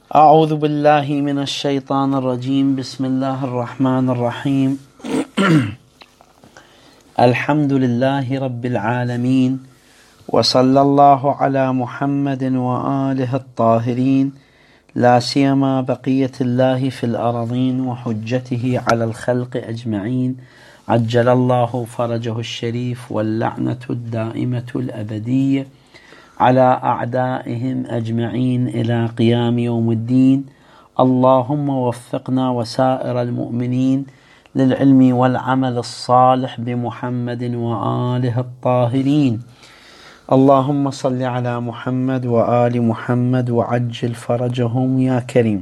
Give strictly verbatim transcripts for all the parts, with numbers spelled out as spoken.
أعوذ بالله من الشيطان الرجيم. بسم الله الرحمن الرحيم. الحمد لله رب العالمين، وصلى الله على محمد وآله الطاهرين، لا سيما بقية الله في الأرضين وحجته على الخلق أجمعين، عجل الله فرجه الشريف، واللعنة الدائمة الأبدية على أعدائهم أجمعين إلى قيام يوم الدين. اللهم وفقنا وسائر المؤمنين للعلم والعمل الصالح بمحمد وآله الطاهرين. اللهم صل على محمد وآل محمد وعجل فرجهم يا كريم.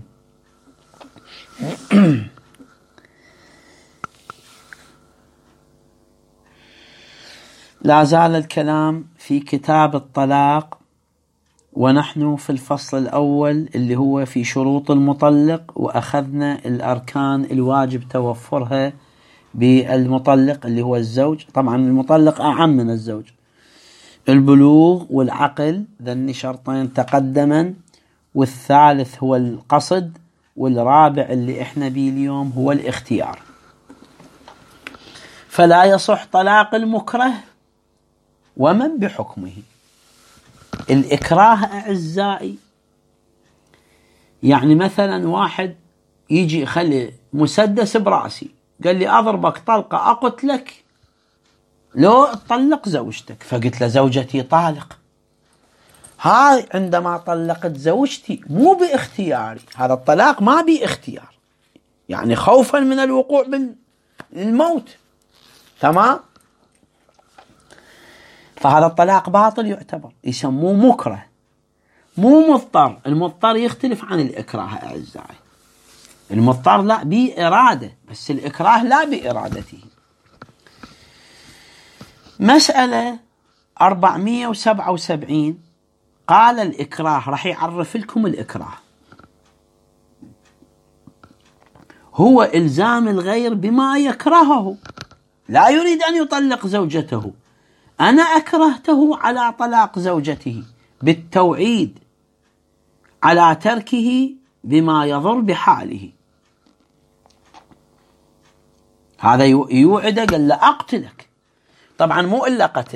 لا زال الكلام في كتاب الطلاق، ونحن في الفصل الأول اللي هو في شروط المطلق، وأخذنا الأركان الواجب توفرها بالمطلق اللي هو الزوج. طبعا المطلق أعم من الزوج، البلوغ والعقل، ذني شرطين تقدما، والثالث هو القصد، والرابع اللي احنا بيه اليوم هو الاختيار. فلا يصح طلاق المكره ومن بحكمه. الإكراه أعزائي يعني مثلا واحد يجي يخلي مسدس براسي، قال لي أضربك طلقة أقتلك لو تطلق زوجتك، فقلت له زوجتي طالق. هاي عندما طلقت زوجتي مو باختياري، هذا الطلاق ما بي اختيار، يعني خوفا من الوقوع بالموت. تمام؟ فهذا الطلاق باطل يعتبر، يسموه مكره، مو مضطر. المضطر يختلف عن الإكراه أعزائي. المضطر لا بإرادة، بس الإكراه لا بإرادته. مسألة أربعمئة وسبعة وسبعين قال الإكراه، راح يعرف لكم الإكراه هو إلزام الغير بما يكرهه، لا يريد أن يطلق زوجته، أنا أكرهته على طلاق زوجته بالتوعيد على تركه بما يضر بحاله. هذا يوعد، قال له أقتلك، طبعا مو إلا قتل،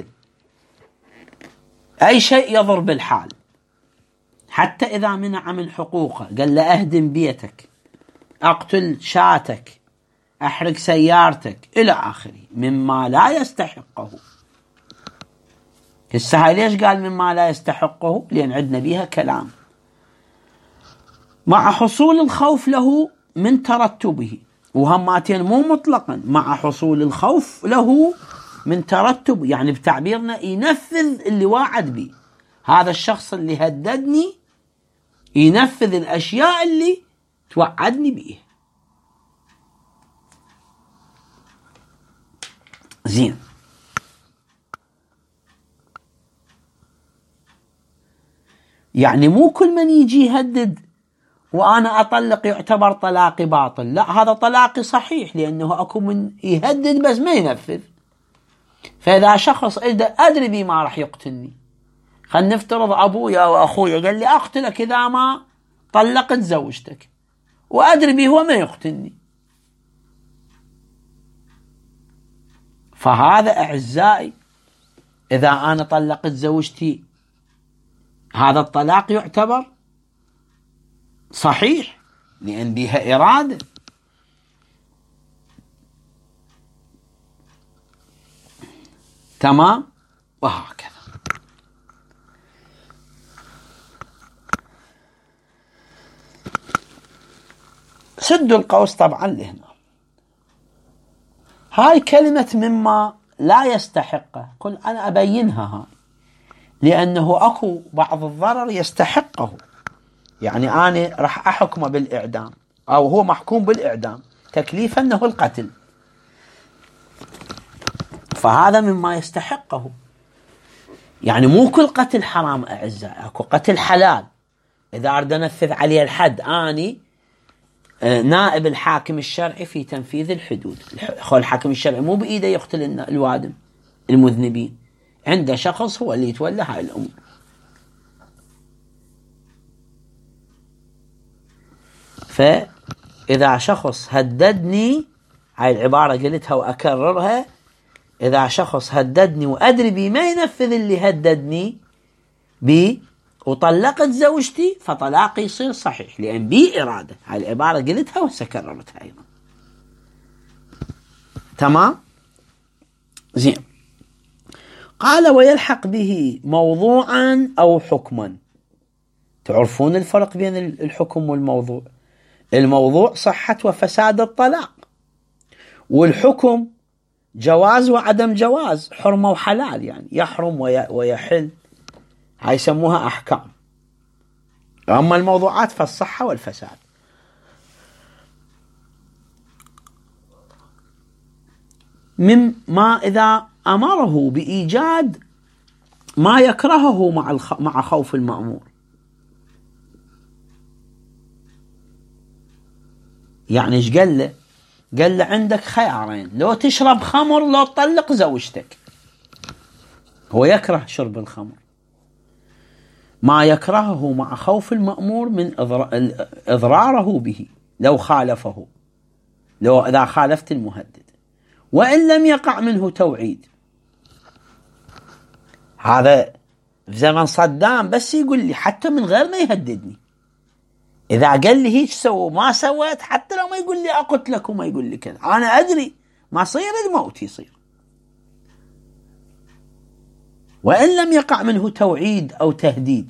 أي شيء يضر بالحال، حتى إذا منع من حقوقه، قال له أهدم بيتك، أقتل شاتك، أحرق سيارتك إلى آخره مما لا يستحقه. هسه ليش قال مما لا يستحقه؟ لأن عندنا بيها كلام. مع حصول الخوف له من ترتبه، وهماتين مو مطلقا، مع حصول الخوف له من ترتب، يعني بتعبيرنا ينفذ اللي واعد به. هذا الشخص اللي هددني ينفذ الأشياء اللي توعدني بيه. زين، يعني مو كل من يجي يهدد وأنا أطلق يعتبر طلاقي باطل، لا، هذا طلاقي صحيح، لأنه أكو من يهدد بس ما ينفذ. فإذا شخص أدري بي ما راح يقتلني، خلينا نفترض أبويا وأخويا قال لي أقتلك إذا ما طلقت زوجتك، وأدري بي هو ما يقتلني، فهذا أعزائي إذا أنا طلقت زوجتي هذا الطلاق يعتبر صحيح، لأن بها إرادة. تمام؟ وهكذا. سدوا القوس طبعا لهنا. هاي كلمة مما لا يستحقه، قل أنا أبينها هاي، لأنه أكو بعض الضرر يستحقه. يعني أنا راح أحكمه بالإعدام، أو هو محكوم بالإعدام، تكليف أنه القتل، فهذا مما يستحقه. يعني مو كل قتل حرام أعزائي، أكو قتل حلال. إذا أريد أنفذ عليه الحد، أني نائب الحاكم الشرعي في تنفيذ الحدود. الحاكم الشرعي مو بإيده يقتل الوادم المذنبين، عنده شخص هو اللي يتولى هاي الأمور. فإذا شخص هددني، هاي العبارة قلتها وأكررها، إذا شخص هددني وأدري بي ما ينفذ اللي هددني بي وطلقت زوجتي فطلاقي يصير صحيح لأن بي إرادة. هاي العبارة قلتها وسكررتها أيضا. تمام؟ زين. قال ويلحق به موضوعا أو حكما. تعرفون الفرق بين الحكم والموضوع؟ الموضوع صحة وفساد الطلاق، والحكم جواز وعدم جواز، حرمة وحلال، يعني يحرم ويحل، هاي يسموها أحكام. أما الموضوعات فالصحة والفساد. مما إذا أمره بإيجاد ما يكرهه مع مع خوف المأمور. يعني ايش قال له؟ قال له عندك خيارين، لو تشرب خمر لو تطلق زوجتك. هو يكره شرب الخمر، ما يكرهه مع خوف المأمور من إضراره به لو خالفه، لو إذا خالفت المهدد، وإن لم يقع منه توعيد. هذا في زمن صدام بس يقول لي حتى من غير ما يهددني، إذا قال لي هيك سووا ما سويت، حتى لو ما يقول لي أقتلك وما يقول لي كذا، أنا أدري ما صير الموت يصير. وإن لم يقع منه توعيد أو تهديد.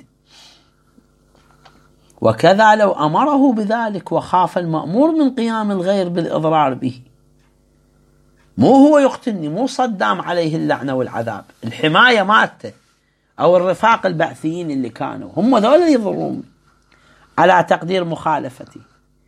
وكذا لو أمره بذلك وخاف المأمور من قيام الغير بالإضرار به. مو هو يقتلني، مو صدام عليه اللعنة والعذاب، الحماية مالته أو الرفاق البعثيين اللي كانوا هم ذول اللي يضرون على تقدير مخالفتي.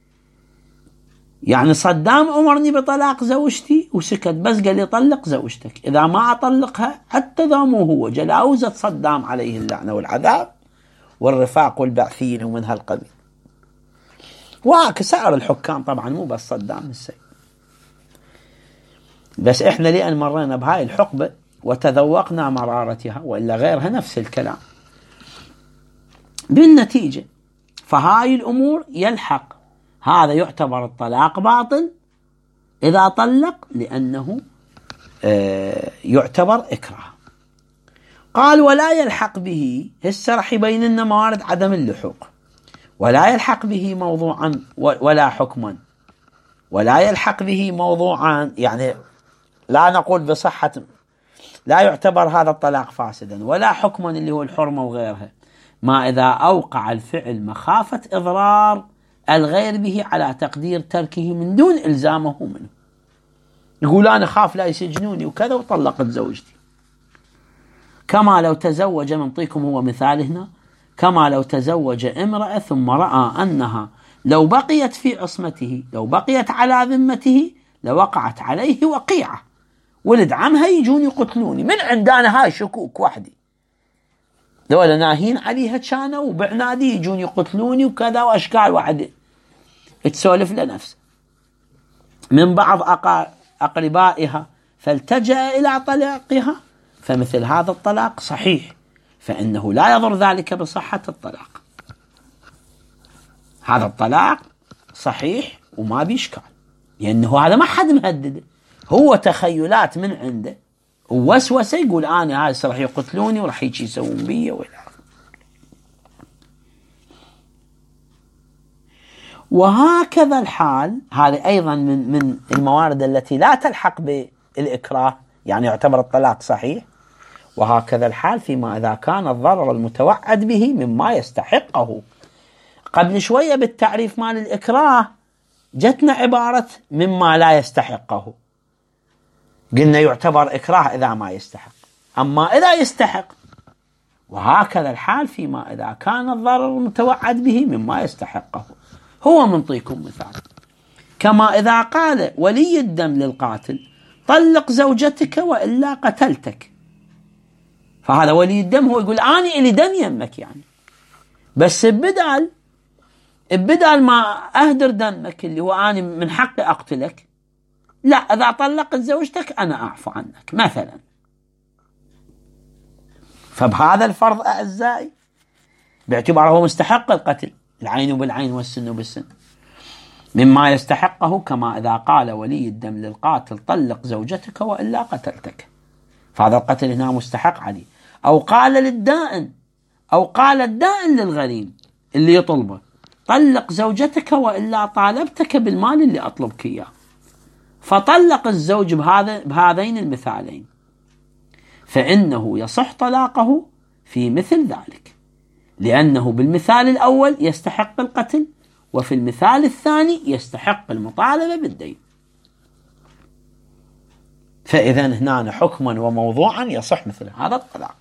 يعني صدام أمرني بطلاق زوجتي وسكت، بس قال لي طلق زوجتك، إذا ما أطلقها حتى ذا مو هو جلاوزة صدام عليه اللعنة والعذاب والرفاق والبعثيين ومن هالقبيل. وهكذا سائر الحكام طبعا، مو بس صدام السيد. بس إحنا لأن مرينا بهاي الحقبة وتذوقنا مرارتها، وإلا غيرها نفس الكلام. بالنتيجة فهاي الأمور يلحق، هذا يعتبر الطلاق باطل إذا طلق لأنه يعتبر إكراه. قال ولا يلحق به، هسه راح يبين لنا موارد عدم اللحوق. ولا يلحق به موضوعا ولا حكما. ولا يلحق به موضوعا، يعني لا نقول بصحة، لا يعتبر هذا الطلاق فاسدا، ولا حكما اللي هو الحرمة وغيرها، ما إذا أوقع الفعل مخافة إضرار الغير به على تقدير تركه من دون إلزامه منه. يقول أنا خاف لا يسجنوني وكذا وطلقت زوجتي. كما لو تزوج، منطيكم هو مثال هنا، كما لو تزوج امرأة ثم رأى أنها لو بقيت في عصمته، لو بقيت على ذمته لوقعت عليه وقيعة، ولد عمها يجون يقتلوني من عندنا، هاي شكوك وحدي، ذولا ناهين عليها كانوا وبعنادي يجون يقتلوني وكذا، وأشكال واحد تسولف لنفسه من بعض أقربائها فالتجأ إلى طلاقها، فمثل هذا الطلاق صحيح، فإنه لا يضر ذلك بصحة الطلاق. هذا الطلاق صحيح وما بيشكال، لأنه هذا ما حد مهدده، هو تخيلات من عنده ووسوسة، يقول أنا هاي راح يقتلوني وراح يجي يسوون بي ولا. وهكذا الحال، هذا أيضا من من الموارد التي لا تلحق بالإكراه، يعني يعتبر الطلاق صحيح. وهكذا الحال فيما إذا كان الضرر المتوعد به مما يستحقه. قبل شوية بالتعريف مال الإكراه جتنا عبارة مما لا يستحقه، قلنا يعتبر إكراه إذا ما يستحق، أما إذا يستحق. وهكذا الحال فيما إذا كان الضرر المتوعد به مما يستحقه. هو منطيكم مثال، كما إذا قال ولي الدم للقاتل طلق زوجتك وإلا قتلتك، فهذا ولي الدم هو يقول أنا إلي دم يمك، يعني بس بدال بدال ما أهدر دمك اللي هو أنا من حقي أقتلك، لا، إذا طلقت زوجتك أنا أعفو عنك مثلا. فبهذا الفرض أعزائي باعتباره مستحق القتل، العين بالعين والسن بالسن. مما يستحقه، كما إذا قال ولي الدم للقاتل طلق زوجتك وإلا قتلتك، فهذا القتل هنا مستحق عليه. أو قال للدائن أو قال الدائن للغريم اللي يطلبه طلق زوجتك وإلا طالبتك بالمال اللي أطلبك إياه، فطلق الزوج بهذا بهذين المثالين، فإنه يصح طلاقه في مثل ذلك، لأنه بالمثال الأول يستحق القتل، وفي المثال الثاني يستحق المطالبة بالدين. فإذا هنا حكما وموضوعا يصح مثل هذا الطلاق.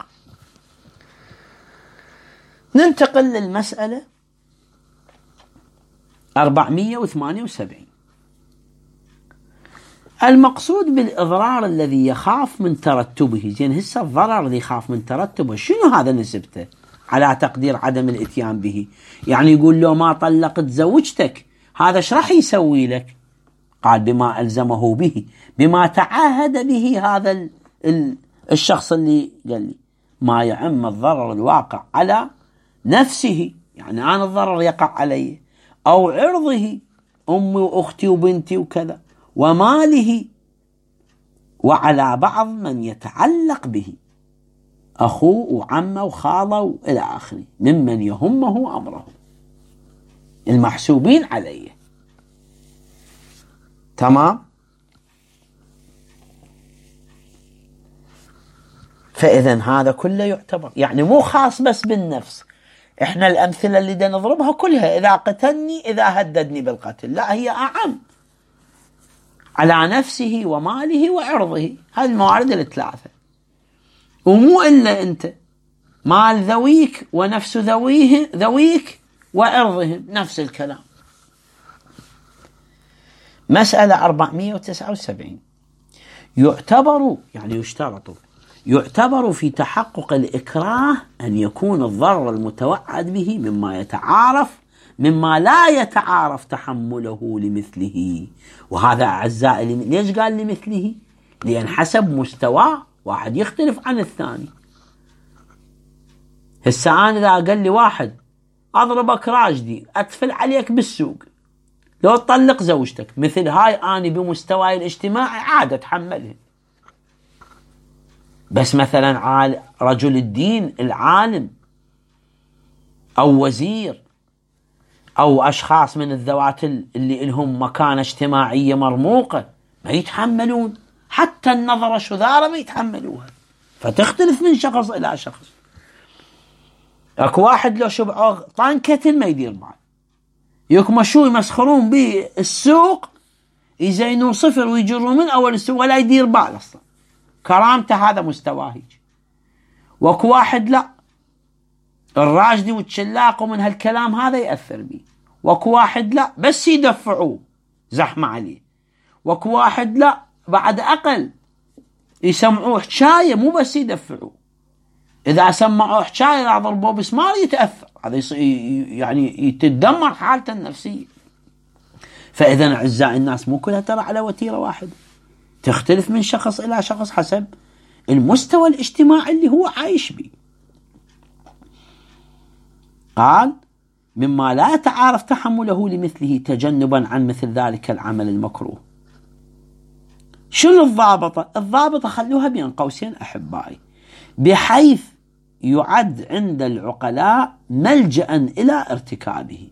ننتقل للمسألة أربعمئة وثمانية وسبعين. المقصود بالإضرار الذي يخاف من ترتبه. زين هسه الضرر اللي يخاف من ترتبه شنو هذا نسبته على تقدير عدم الاتيان به؟ يعني يقول له ما طلقت زوجتك، هذا ايش راح يسوي لك؟ قال بما ألزمه به، بما تعاهد به هذا ال ال الشخص اللي قال لي ما يعم الضرر الواقع على نفسه، يعني أنا الضرر يقع علي، أو عرضه أمي وأختي وبنتي وكذا، وماله، وعلى بعض من يتعلق به أخوه وعمه وخاله وإلى آخره ممن يهمه أمره المحسوبين عليه. تمام؟ فإذا هذا كله يعتبر، يعني مو خاص بس بالنفس. إحنا الأمثلة اللي دا نضربها كلها إذا قتلني، إذا هددني بالقتل، لا هي أعم، على نفسه وماله وعرضه، هذه الموارد الثلاثة. ومو إلا أنت، مال ذويك ونفس ذويه ذويك وعرضهم نفس الكلام. مسألة أربعمئة وتسعة وسبعين. يعتبر، يعني يشترط، يعتبر في تحقق الإكراه أن يكون الضرر المتوعد به مما يتعارف مما لا يتعارف تحمله لمثله. وهذا أعزائي ليش قال لمثله؟ لأن حسب مستواه واحد يختلف عن الثاني. هسه أنا إذا قال لي واحد أضربك راجدي، أتفل عليك بالسوق، لو تطلق زوجتك، مثل هاي أنا بمستواي الاجتماعي عادة أتحملها. بس مثلا رجل الدين العالم أو وزير أو أشخاص من الذوات اللي لهم مكانة اجتماعية مرموقة ما يتحملون، حتى النظرة شذارة ما يتحملوها، فتختلف من شخص إلى شخص. اكو واحد لو شبعه طنكة ما يدير بال، يكمشوا يمسخرون به السوق، يزينون صفر ويجرون من أول السوق ولا يدير بال أصلا، كرامته هذا مستواه هيك. واكو واحد لا، الراجدي والشلاق ومن هالكلام هذا يأثر بيه. واكو واحد لا، بس يدفعوه زحمة عليه. واكو واحد لا، بعد أقل يسمعوه حكاية مو بس يدفعوه، إذا سمعوه حكاية لا ضربوه بسمار يتأثر، هذا يعني يتدمر حالته النفسية. فإذا أعزائي الناس مو كلها ترى على وتيرة واحدة، تختلف من شخص إلى شخص حسب المستوى الاجتماعي اللي هو عايش به. قال مما لا يتعارف تحمله لمثله تجنبا عن مثل ذلك العمل المكروه. شنو الضابطة؟ الضابطة خلوها بين قوسين أحبائي، بحيث يعد عند العقلاء ملجأ إلى ارتكابه.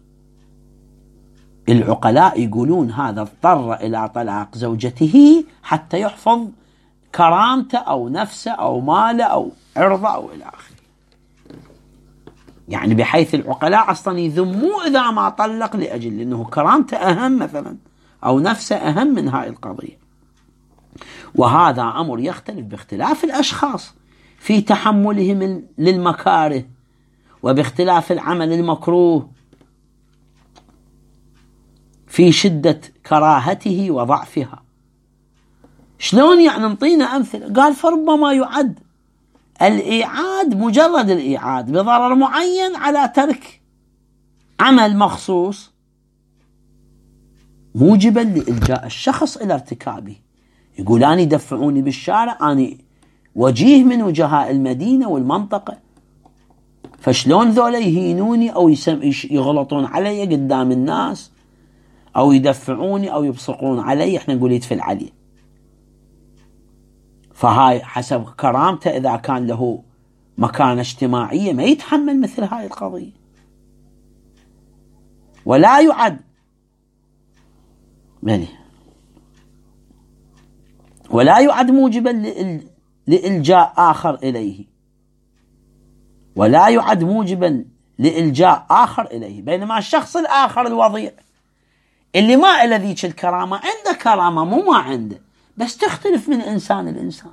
العقلاء يقولون هذا اضطر إلى طلاق زوجته حتى يحفظ كرامته أو نفسه أو ماله أو عرضه أو إلى آخره، يعني بحيث العقلاء أصلا يذموه إذا ما طلق لأجل أنه كرامته أهم مثلا أو نفسه أهم من هاي القضية. وهذا أمر يختلف باختلاف الأشخاص في تحملهم للمكاره، وباختلاف العمل المكروه في شدة كراهته وضعفها. شلون يعني؟ نعطينا أمثلة. قال فربما يعد الإيعاد، مجرد الإيعاد بضرر معين على ترك عمل مخصوص، موجبا لإلجاء الشخص إلى ارتكابه. يقول أنا يدفعوني بالشارع، أنا وجيه من وجهاء المدينة والمنطقة، فشلون ذولا يهينوني أو يغلطون علي قدام الناس أو يدفعوني أو يبصقون علي، احنا نقول يدفل عليه. فهاي حسب كرامته، إذا كان له مكانة اجتماعية ما يتحمل مثل هاي القضية. ولا يعد بني ولا يعد موجبا لإلجاء آخر إليه ولا يعد موجبا لإلجاء آخر إليه. بينما الشخص الآخر الوضيع اللي ما إلى ذيك الكرامة عنده كرامة مو ما عنده، بس تختلف من إنسان لإنسان.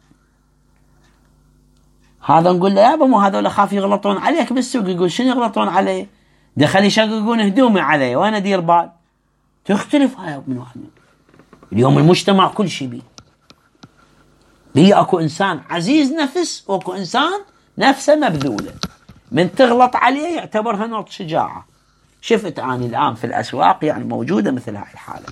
هذا نقول له يابا مو هذول خاف يغلطون عليك بالسوق، يقول شنو يغلطون علي؟ دخل يشققون هدومي علي وانا دير بال. تختلف هاي من واحد. اليوم المجتمع كل شيء بيه بيه اكو انسان عزيز نفس واكو انسان نفسه مبذوله، من تغلط عليه يعتبرها نوع شجاعه. شفت اني الان في الاسواق يعني موجوده مثل هاي الحاله.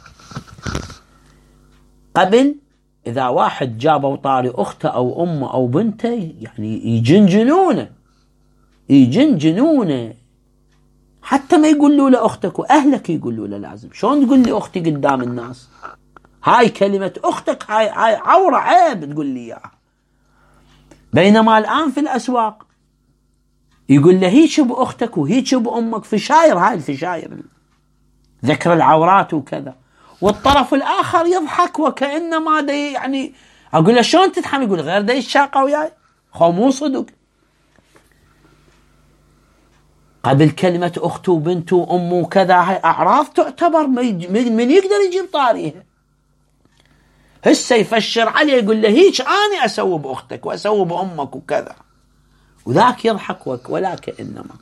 قبل إذا واحد جابوا طاري أخته أو أمه أو بنته يعني يجنجنونه يجنجنونه حتى ما يقولوا له أختك، وأهلك يقولوا له لازم. شلون تقول لي أختي قدام الناس؟ هاي كلمة أختك هاي, هاي عورة، عيب تقول لي إياها. بينما الآن في الأسواق يقول له هيك بأختك وهيك بأمك، فشاير، هاي الفشاير ذكر العورات وكذا. والطرف الآخر يضحك وكأنما دي يعني أقول له شلون تتحمل؟ يقول غير دي الشاقة وياي، خو مو صدق. قبل كلمة أخته وبنته وأمه وكذا هاي أعراض تعتبر من يقدر يجيب طاريها. هسه يفشر عليه يقول له هيك أنا أسوي بأختك وأسوي بأمك وكذا، وذاك يضحك ولا كأنما.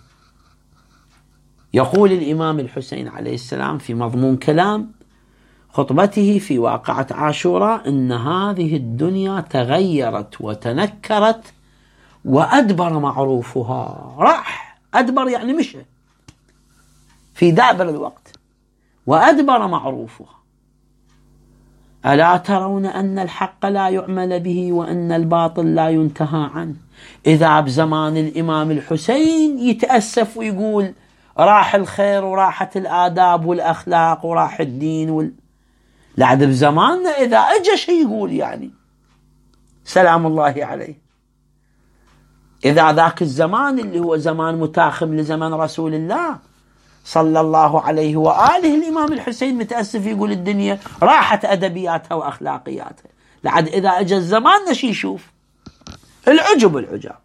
يقول الإمام الحسين عليه السلام في مضمون كلام خطبته في واقعة عاشوراء إن هذه الدنيا تغيرت وتنكرت وأدبر معروفها. راح أدبر يعني مشى في دابر الوقت، وأدبر معروفها. ألا ترون أن الحق لا يعمل به وأن الباطل لا ينتهى عنه؟ إذا بزمان الإمام الحسين يتأسف ويقول راح الخير وراحت الآداب والأخلاق وراح الدين وال... لعد بزماننا إذا أجى شيء يقول يعني سلام الله عليه. إذا ذاك الزمان اللي هو زمان متاخم لزمن رسول الله صلى الله عليه وآله، الإمام الحسين متأسف يقول الدنيا راحت أدبياتها وأخلاقياتها. لعد إذا أجى الزمان نشي يشوف العجب العجاب.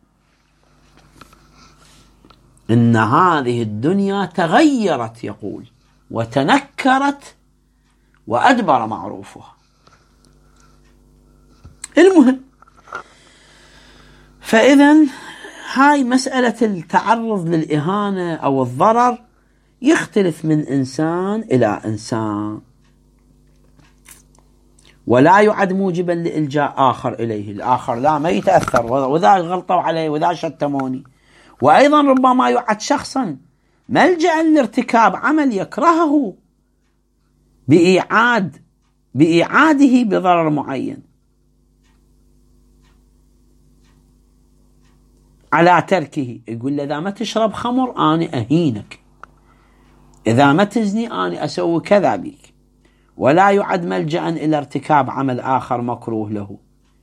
إن هذه الدنيا تغيرت يقول وتنكرت وأدبر معروفها. المهم، فإذا هاي مسألة التعرض للإهانة أو الضرر يختلف من إنسان إلى إنسان، ولا يعد موجبا لإلجاء آخر إليه. الآخر لا ما يتأثر، وذا غلطوا عليه وذا شتموني. وأيضا ربما يعد شخصا ملجأ لارتكاب عمل يكرهه بإيعاد بإيعاده بضرر معين على تركه. يقول له إذا ما تشرب خمر أنا أهينك، إذا ما تزني أنا أسوي كذا بيك. ولا يعد ملجأ إلى ارتكاب عمل آخر مكروه له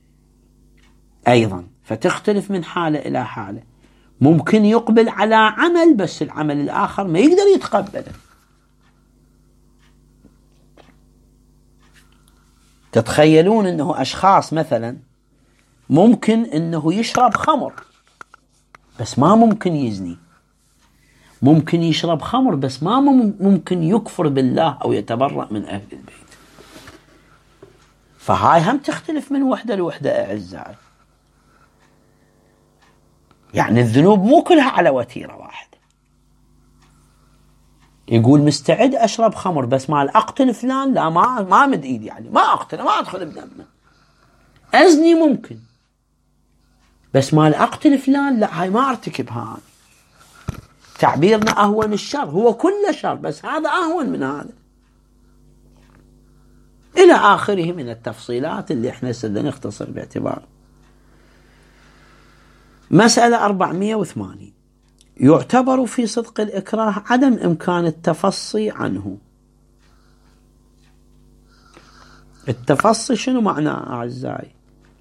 أيضا. فتختلف من حالة إلى حالة. ممكن يقبل على عمل بس العمل الآخر ما يقدر يتقبله. تتخيلون أنه أشخاص مثلا ممكن أنه يشرب خمر بس ما ممكن يزني، ممكن يشرب خمر بس ما ممكن يكفر بالله أو يتبرأ من أهل البيت. فهاي هم تختلف من وحدة لوحدة أعزائي. يعني الذنوب مو كلها على وتيرة واحدة. يقول مستعد أشرب خمر بس ما أقتل فلان، لا ما ما مد إيدي يعني ما أقتل، ما أدخل بدمه. أزني ممكن بس ما أقتل فلان، لا هاي ما أرتكب. هاي تعبيرنا أهون الشر، هو كل شر بس هذا أهون من هذا، إلى آخره من التفصيلات اللي احنا سنختصر باعتبار. مسألة أربعمئة وثمانين. يعتبر في صدق الإكراه عدم إمكان التفصي عنه التفصي شنو معناه أعزائي؟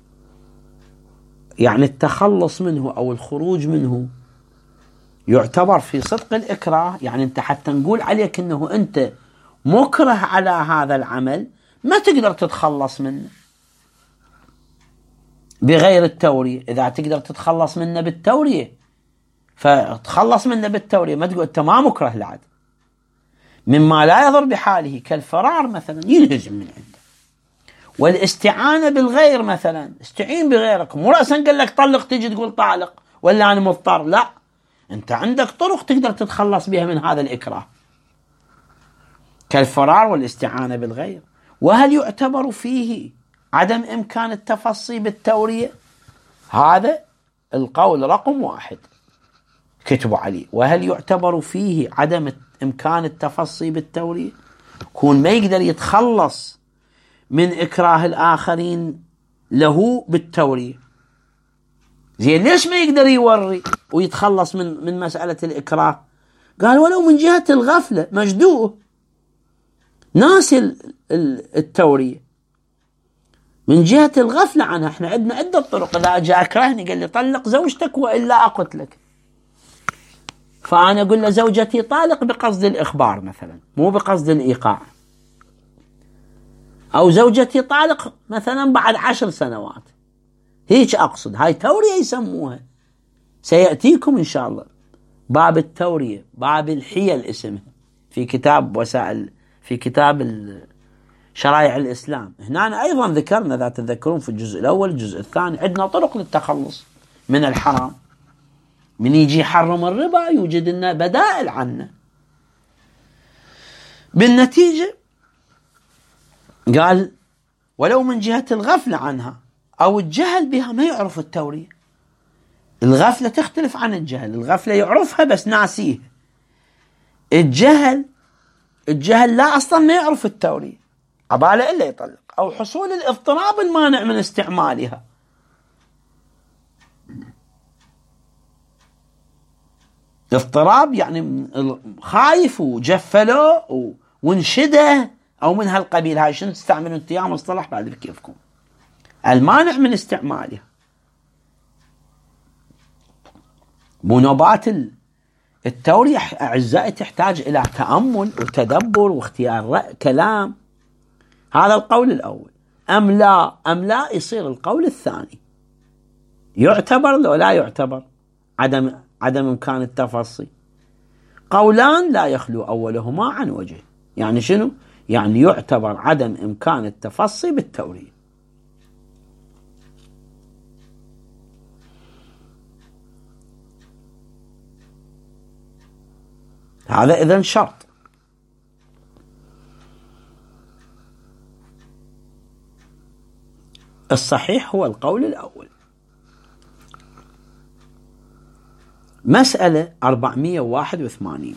يعني التخلص منه أو الخروج منه يعتبر في صدق الإكراه. يعني أنت حتى نقول عليك أنه أنت مكره على هذا العمل ما تقدر تتخلص منه بغير التورية. إذا تقدر تتخلص منه بالتورية فتخلص منه بالتورية، ما تقول أنت ما مكره لعد. مما لا يضر بحاله كالفرار مثلا ينهزم من عنده، والاستعانة بالغير مثلا استعين بغيرك، مو رأسا قال لك طلق تجي تقول طالق ولا أنا مضطر، لا، أنت عندك طرق تقدر تتخلص بها من هذا الإكراه كالفرار والاستعانة بالغير. وهل يعتبر فيه عدم إمكان التفصي بالتورية؟ هذا القول رقم واحد كتبوا عليه. وهل يعتبر فيه عدم إمكان التفصي بالتورية؟ كون ما يقدر يتخلص من إكراه الآخرين له بالتورية. زين ليش ما يقدر يوري ويتخلص من من مسألة الإكراه؟ قال ولو من جهة الغفلة، مجدوه ناسي التورية من جهة الغفلة عنها. احنا عندنا عدة طرق. إذا جاء أكرهني قال لي طلق زوجتك وإلا أقتلك، فأنا أقول له زوجتي طالق بقصد الإخبار مثلا مو بقصد الإيقاع، أو زوجتي طالق مثلا بعد عشر سنوات، هيك أقصد. هاي تورية يسموها، سيأتيكم إن شاء الله باب التورية، باب الحيل اسمه، في كتاب وسائل، في كتاب شرائع الإسلام. هنا أيضا ذكرنا، إذا تذكرون، في الجزء الأول الجزء الثاني عندنا طرق للتخلص من الحرام. من يجي يحرم الربا يوجد لنا بدائل عنه. بالنتيجة قال ولو من جهة الغفلة عنها أو الجهل بها، ما يعرف التورية. الغفلة تختلف عن الجهل، الغفلة يعرفها بس ناسيه. الجهل الجهل لا أصلا ما يعرف التورية، عبالة إلا يطلق، أو حصول الاضطراب المانع من استعمالها. اضطراب يعني خايف وجفله وانشده أو من هالقبيل. هاي شنو تستعملون انت يا مصطلح بعد بكيفكم، المانع من استعمالها. منوبات التورية أعزائي تحتاج إلى تأمل وتدبر واختيار كلام. هذا القول الأول. أم لا أم لا يصير القول الثاني. يعتبر لو لا يعتبر عدم عدم إمكان التفصي. قولان لا يخلو أولهما عن وجه. يعني شنو؟ يعني يعتبر عدم إمكان التفصي بالتورية. هذا إذن شرط. الصحيح هو القول الأول. مسألة أربعمئة وواحد وثمانين.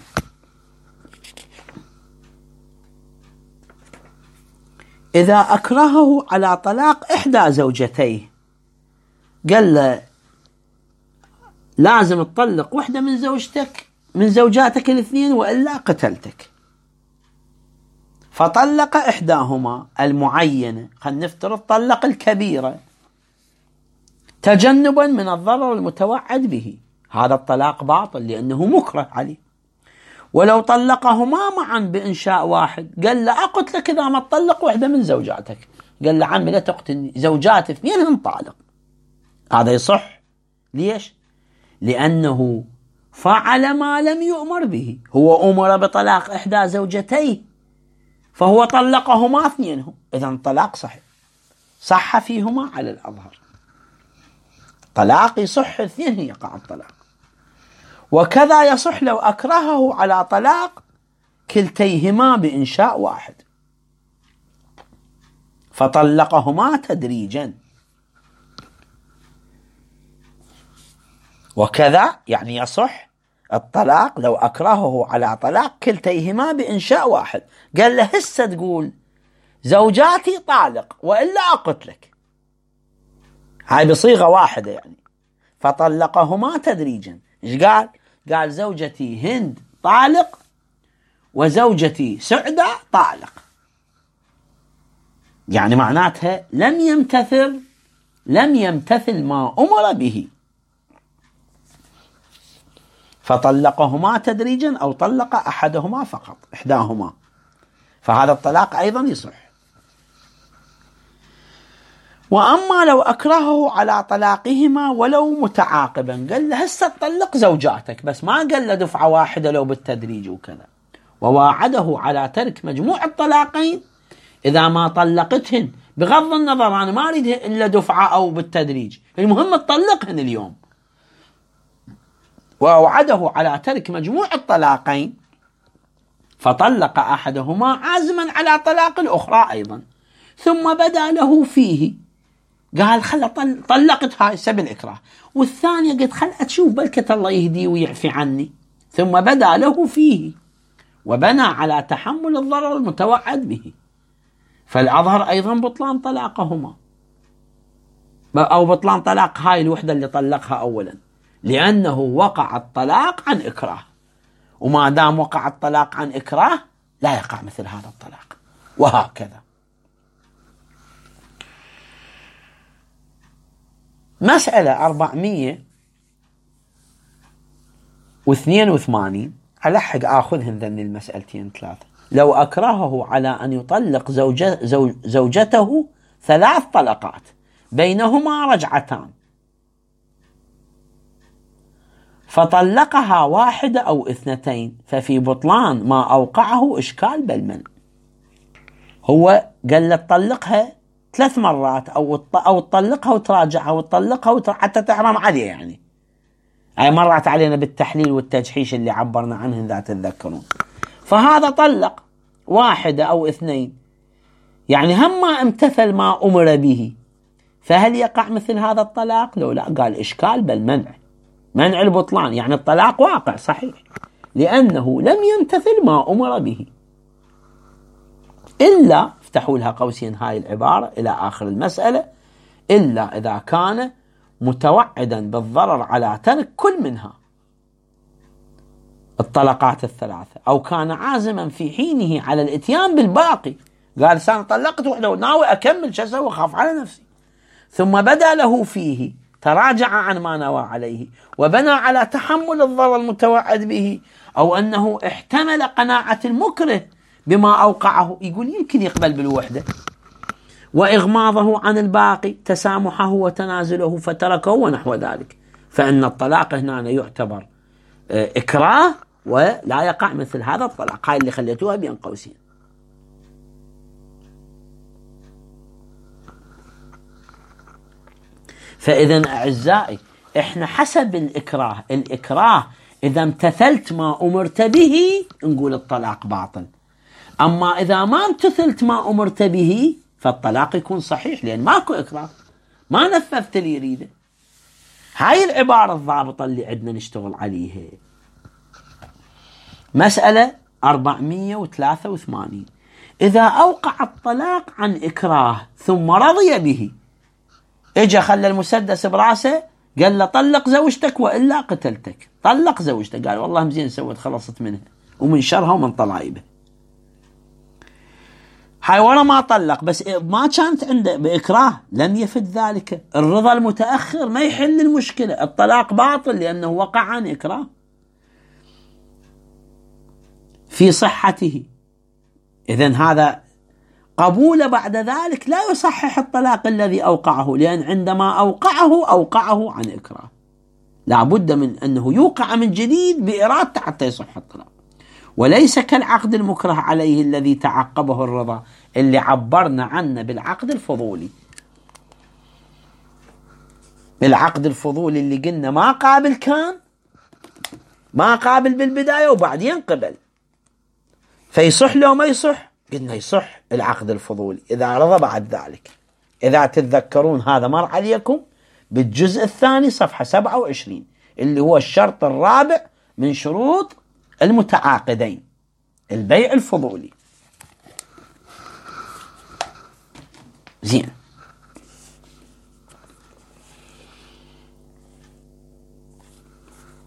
إذا أكرهه على طلاق إحدى زوجتيه، قال له لازم تطلق واحدة من زوجتك من زوجاتك الاثنين وإلا قتلتك، فطلق إحداهما المعينة، خلينا نفترض طلق الكبيرة تجنبا من الضرر المتوعد به، هذا الطلاق باطل لأنه مكره عليه. ولو طلقهما معا بإنشاء واحد، قال له أقتلك إذا ما تطلق واحدة من زوجاتك، قال له عمي لا تقتلني، زوجات اثنين طالق، هذا يصح. ليش؟ لأنه فعل ما لم يؤمر به. هو أمر بطلاق إحدى زوجتيه فهو طلقهما اثنينهم، إذن طلاق صحيح، صح فيهما على الأظهر، طلاق يصح اثنين يقع الطلاق. وكذا يصح لو أكرهه على طلاق كلتيهما بإنشاء واحد فطلقهما تدريجا. وكذا يعني يصح الطلاق لو أكرهه على طلاق كلتيهما بإنشاء واحد، قال له هسه تقول زوجاتي طالق وإلا أقتلك، هاي بصيغة واحدة يعني، فطلقهما تدريجا. إيش قال؟ قال زوجتي هند طالق وزوجتي سعدة طالق، يعني معناتها لم يمتثل لم يمتثل ما أمر به، فطلقهما تدريجا أو طلق أحدهما فقط إحداهما، فهذا الطلاق أيضا يصح. وأما لو أكرهه على طلاقهما ولو متعاقبا، قال له هسه تطلق زوجاتك، بس ما قال له دفعة واحدة لو بالتدريج وكذا، وواعده على ترك مجموع الطلاقين إذا ما طلقتهن، بغض النظر أنا ما أريد إلا دفعة أو بالتدريج، المهم تطلقهن اليوم. ووعده على ترك مجموع الطلاقين، فطلق أحدهما عازما على طلاق الأخرى أيضا، ثم بدا له فيه، قال خل طلقت هاي سبب الإكراه، والثانية قلت خل أتشوف بلكة الله يهدي ويعفي عني، ثم بدا له فيه وبنى على تحمل الضرر المتوعد به، فالأظهر أيضا بطلان طلاقهما، أو بطلان طلاق هاي الوحدة اللي طلقها أولا، لأنه وقع الطلاق عن إكراه، وما دام وقع الطلاق عن إكراه لا يقع مثل هذا الطلاق، وهكذا. مسألة أربعمية واثنين وثمانين، ألحق آخذهن ذن المسألتين ثلاثة. لو أكرهه على أن يطلق زوجة زوج زوجته ثلاث طلقات بينهما رجعتان، فطلقها واحدة أو اثنتين، ففي بطلان ما أوقعه إشكال بالمنع. هو قال له تطلقها ثلاث مرات أو أو تطلقها وتراجعها وتطلقها وتراجعها حتى تحرم عليه، يعني هاي مرت علينا بالتحليل والتجحيش اللي عبرنا عنه إذا تتذكرون. فهذا طلق واحدة أو اثنين، يعني هم ما امتثل ما أمر به، فهل يقع مثل هذا الطلاق؟ لو لا، قال إشكال بالمنع، منع البطلان، يعني الطلاق واقع صحيح لأنه لم يمتثل ما أمر به، إلا افتحوا لها قوسين هاي العبارة إلى آخر المسألة، إلا إذا كان متوعدا بالضرر على ترك كل منها الطلقات الثلاثة، أو كان عازما في حينه على الاتيان بالباقي، قال سأنا طلقت وحده وناوي أكمل، شو أسوي؟ أخاف على نفسي، ثم بدا له فيه، تراجع عن ما نوى عليه وبنى على تحمل الضرر المتوعد به، أو أنه احتمل قناعة المكره بما أوقعه، يقول يمكن يقبل بالوحدة، وإغماضه عن الباقي، تسامحه وتنازله فتركه ونحو ذلك، فإن الطلاق هنا يعتبر إكراه ولا يقع مثل هذا الطلاق. هاي اللي خليتوها بين قوسين. فإذا أعزائي إحنا حسب الإكراه، الإكراه إذا امتثلت ما أمرت به نقول الطلاق باطل، أما إذا ما امتثلت ما أمرت به فالطلاق يكون صحيح، لأن ماكو إكراه، ما نفذت اللي يريده. هاي العبارة الضابطة اللي عندنا نشتغل عليها. مسألة أربعمية وثلاثة وثمانين، إذا أوقع الطلاق عن إكراه ثم رضي به، إجا خلى المسدس براسه قال له طلق زوجتك وإلا قتلتك، طلق زوجتك، قال والله مزين سويت خلصت منها ومن شرها ومن طلائبها. هاي ورا ما طلق، بس ما كانت عنده بإكراه، لم يفد ذلك، الرضا المتأخر ما يحل المشكلة، الطلاق باطل لأنه وقع عن إكراه في صحته. إذن هذا قبول بعد ذلك لا يصحح الطلاق الذي أوقعه، لأن عندما أوقعه أوقعه عن إكراه، لا بد من أنه يوقع من جديد بإرادته حتى يصح الطلاق، وليس كالعقد المكره عليه الذي تعقبه الرضا اللي عبرنا عنه بالعقد الفضولي. بالعقد الفضولي اللي قلنا ما قابل، كان ما قابل بالبداية وبعدين قبل، فيصح له ما يصح؟ قلنا يصح العقد الفضولي إذا رضى بعد ذلك. إذا تتذكرون هذا مر عليكم بالجزء الثاني صفحة سبعة وعشرين، اللي هو الشرط الرابع من شروط المتعاقدين، البيع الفضولي. زين،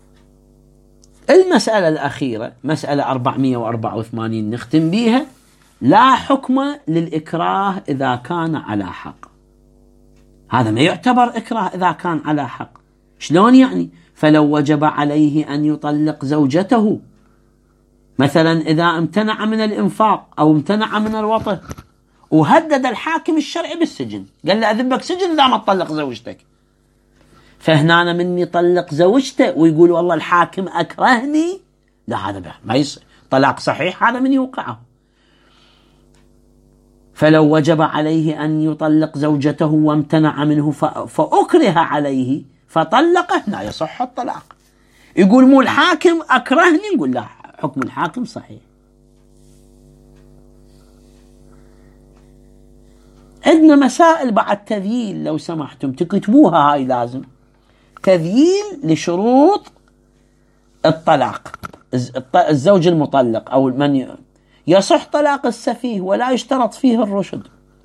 المسألة الأخيرة مسألة أربعمية وأربعة وثمانين نختم بيها، لا حكم للإكراه إذا كان على حق. هذا ما يعتبر إكراه إذا كان على حق. شلون يعني؟ فلو وجب عليه أن يطلق زوجته مثلا إذا امتنع من الإنفاق أو امتنع من الوطء، وهدد الحاكم الشرعي بالسجن، قال له أذبك سجن إذا ما تطلق زوجتك، فهنا من يطلق زوجته ويقول والله الحاكم أكرهني، لا هذا ما يصير طلاق صحيح، هذا من يوقعه. فلو وجب عليه أن يطلق زوجته وامتنع منه فأكره عليه فطلقه لا يصح الطلاق. يقول مو الحاكم أكرهني، نقول لا، حكم الحاكم صحيح. عندنا مسائل بعد تذييل، لو سمحتم تكتبوها، هاي لازم تذييل لشروط الطلاق. الزوج المطلق أو من يصح طلاق السفيه ولا يشترط فيه الرشد.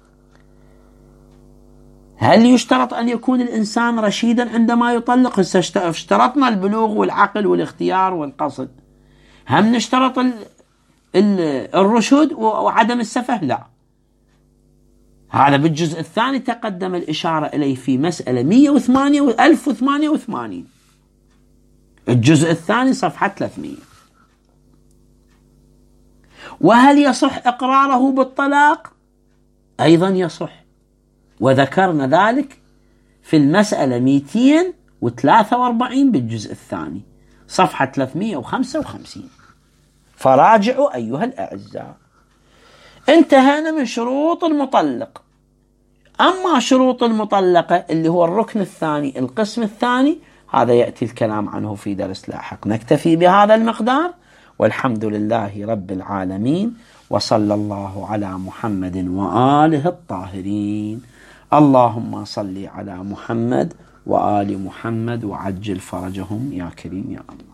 هل يشترط أن يكون الإنسان رشيدا عندما يطلق؟ اشترطنا البلوغ والعقل والاختيار والقصد، هم نشترط ال ال الرشد وعدم السفه؟ لا. هذا بالجزء الثاني تقدم الإشارة إليه في مسألة مئة وثمانية ألف وثمانية وثمانين، الجزء الثاني صفحة ثلاثمئة. وهل يصح إقراره بالطلاق؟ أيضا يصح، وذكرنا ذلك في المسألة مئتين وثلاثة وأربعين بالجزء الثاني صفحة ثلاثمئة وخمسة وخمسين، فراجعوا أيها الأعزاء. انتهينا من شروط المطلق. أما شروط المطلقة اللي هو الركن الثاني القسم الثاني، هذا يأتي الكلام عنه في درس لاحق. نكتفي بهذا المقدار، والحمد لله رب العالمين، وصلى الله على محمد وآله الطاهرين. اللهم صل على محمد وآل محمد وعجل فرجهم يا كريم يا الله.